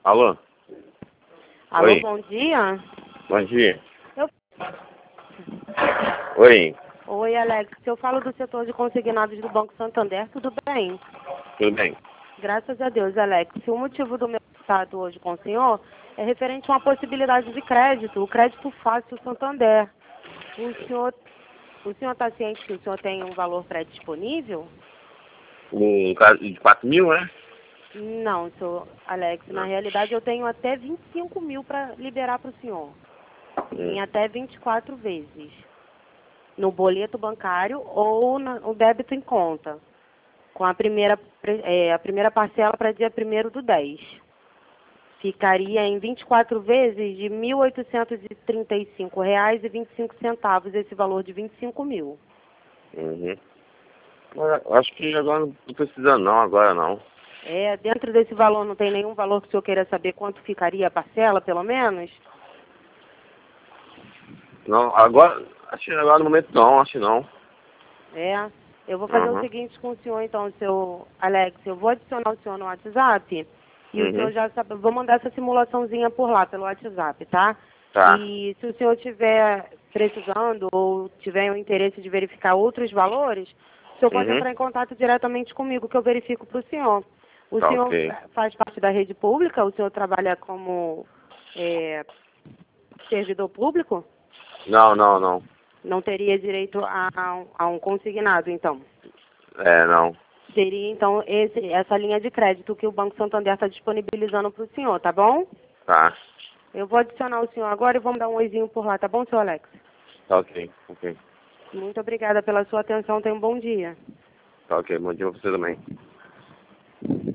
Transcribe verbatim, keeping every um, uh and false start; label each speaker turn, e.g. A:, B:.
A: Alô?
B: Alô,
A: Oi.
B: bom dia.
A: Bom dia.
B: Eu...
A: Oi.
B: Oi, Alex. Eu falo do setor de consignados do Banco Santander, tudo bem?
A: Tudo bem?
B: Graças a Deus, Alex. O motivo do meu contato hoje com o senhor é referente a uma possibilidade de crédito, o crédito fácil Santander. O senhor o senhor está ciente que o senhor tem um valor pré-disponível?
A: Um caso de quatro mil, né?
B: Não, senhor Alex. Na
A: Não.
B: realidade, eu tenho até vinte e cinco mil para liberar para o senhor. Em
A: Hum.
B: até vinte e quatro vezes. No boleto bancário ou no débito em conta. Com a primeira, é, a primeira parcela para dia primeiro do dez. Ficaria em vinte e quatro vezes de mil oitocentos e trinta e cinco reais e vinte e cinco centavos, esse valor de vinte e cinco mil.
A: Uhum. Mas eu acho que agora não tô precisando não, agora não.
B: É, dentro desse valor não tem nenhum valor que o senhor queira saber quanto ficaria a parcela, pelo menos?
A: Não, agora, acho que agora no momento não, acho que não.
B: É. Eu vou fazer o
A: Uhum.
B: seguinte com o senhor, então, seu Alex. Eu vou adicionar o senhor no WhatsApp e o senhor
A: Uhum.
B: já sabe. Vou mandar essa simulaçãozinha por lá, pelo WhatsApp, tá?
A: Tá.
B: E se o senhor estiver precisando ou tiver o interesse de verificar outros valores, o senhor pode
A: Uhum.
B: entrar em contato diretamente comigo, que eu verifico para o senhor. O
A: Tá
B: senhor
A: ok.
B: faz parte da rede pública? O senhor trabalha como é, servidor público?
A: Não, não, não.
B: Não teria direito a, a um a um consignado, então?
A: É, não.
B: Seria, então, esse, essa linha de crédito que o Banco Santander está disponibilizando para o senhor, tá bom?
A: Tá.
B: Eu vou adicionar o senhor agora e vamos dar um oizinho por lá, tá bom, seu Alex?
A: Tá ok. Ok.
B: Muito obrigada pela sua atenção. Tenha um bom dia.
A: Tá ok. Bom dia pra você também.